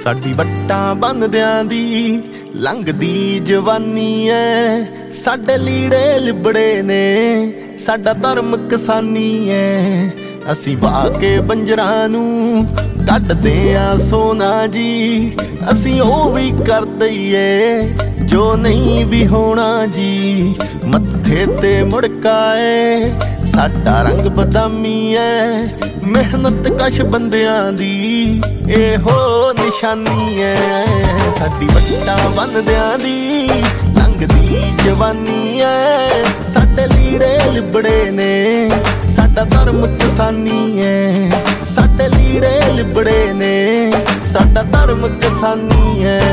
ਸਾਡੀ ਵੱਟਾਂ ਬੰਨਦਿਆਂ ਦੀ ਲੰਘਦੀ ਜਵਾਨੀ ਐ, ਸਾਡੇ ਲੀੜੇ ਲਿਬੜੇ ਨੇ, ਸਾਡਾ ਧਰਮ ਕਿਸਾਨੀ ਐ। ਅਸੀਂ ਵਾਹ ਕੇ ਬੰਜਰਾਂ ਨੂੰ ਕੱਢਦੇ ਆ ਸੋਨਾ ਜੀ, ਅਸੀਂ ਉਹ ਵੀ ਕਰ ਦਈਏ ਜੋ ਨਹੀਂ ਵੀ ਹੋਣਾ ਜੀ। ਮੱਥੇ ਤੇ ਮੁੜਕਾ ਏ, ਸਾਡਾ ਰੰਗ ਬਦਾਮੀ ਐ, ਮਿਹਨਤ ਕਸ਼ ਬੰਦਿਆਂ ਦੀ ਇਹੋ ਨਿਸ਼ਾਨੀ ਐ। ਸਾਡੀ ਵੱਟਾਂ ਬੰਨਦਿਆਂ ਦੀ ਲੰਘਦੀ ਜਵਾਨੀ ਐ, ਸਾਡੇ ਲੀੜੇ ਲਿਬੜੇ ਨੇ, ਸਾਡਾ ਧਰਮ ਕਿਸਾਨੀ ਐ। ਸਾਡੇ ਲੀੜੇ ਲਿਬੜੇ ਨੇ, ਸਾਡਾ ਧਰਮ ਕਿਸਾਨੀ ਐ।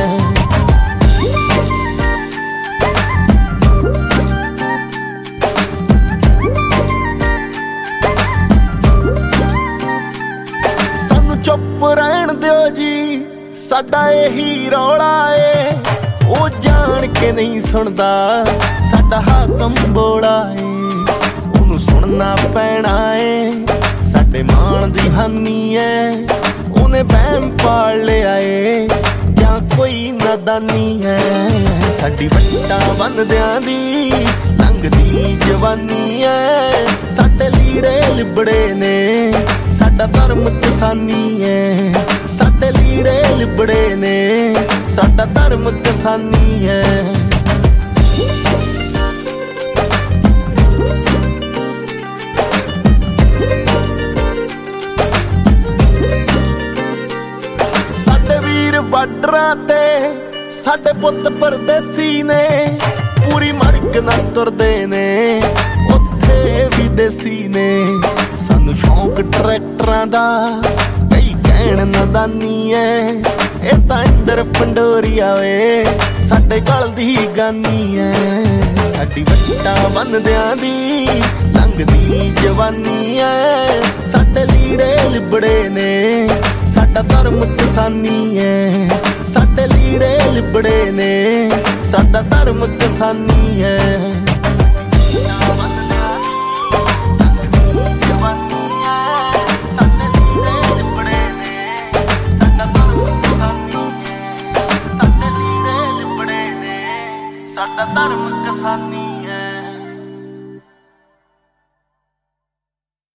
ਚੁੱਪ ਰਹਿਣ ਦਿਓ ਜੀ, ਸਾਡਾ ਇਹੀ ਰੌਲਾ ਏ, ਉਹ ਜਾਣ ਕੇ ਨਹੀਂ ਸੁਣਦਾ, ਸਾਡਾ ਹਾਕਮ ਬੋਲਾ ਏ, ਉਹਨੂੰ ਸੁਣਨਾ ਪੈਣਾ ਏ। ਸਾਡੇ ਮਾਣ ਦੀ ਹਾਨੀ ਏ, ਉਹਨੇ ਵਹਿਮ ਪਾਲ ਲਿਆ ਏ, ਜਾਂ ਕੋਈ ਨਾਦਾਨੀ ਏ। ਸਾਡੀ ਵੱਟਾਂ ਬੰਨਦਿਆਂ ਦੀ ਲੰਘਦੀ ਜਵਾਨੀ ਏ, ਸਾਡੇ ਲੀੜੇ ਲਿਬੜੇ ਨੇ, ਸਾਡਾ ਧਰਮ ਕਿਸਾਨੀ ਐ। ਸਾਡੇ ਲੀੜੇ ਲਿਬੜੇ ਨੇ, ਸਾਡਾ ਧਰਮ ਕਿਸਾਨੀ ਐ। ਸਾਡੇ ਵੀਰ ਬਾਰਡਰਾਂ ਤੇ, ਸਾਡੇ ਪੁੱਤ ਪਰਦੇਸੀ ਨੇ, ਪੂਰੀ ਮੜਕ ਨਾਲ ਤੁਰਦੇ ਨੇ, ਉੱਥੇ ਵੀ ਦੇਸੀ ਨੇ। ਸਾਨੂੰ ਸ਼ੌਂਕ ਟਰੈਕਟਰਾਂ ਦਾ, ਕਈ ਕਹਿਣ ਨਾਦਾਨੀ ਐ, ਇਹ ਤਾਂ ਇੰਦਰ ਪੰਡੋਰੀਆ ਵੇ, ਸਾਡੇ ਗਲ ਦੀ ਗਾਨੀ ਐ। ਸਾਡੀ ਵੱਟਾਂ ਬੰਨਦਿਆਂ ਦੀ ਲੰਘਦੀ ਜਵਾਨੀ ਐ, ਸਾਡੇ ਲੀੜੇ ਲਿਬੜੇ ਨੇ, ਸਾਡਾ ਧਰਮ ਕਿਸਾਨੀ ਐ। ਸਾਡੇ ਲੀੜੇ ਲਿਬੜੇ ਨੇ, ਸਾਡਾ ਧਰਮ ਕਿਸਾਨੀ ਐ। ਸਾਡਾ ਧਰਮ ਕਿਸਾਨੀ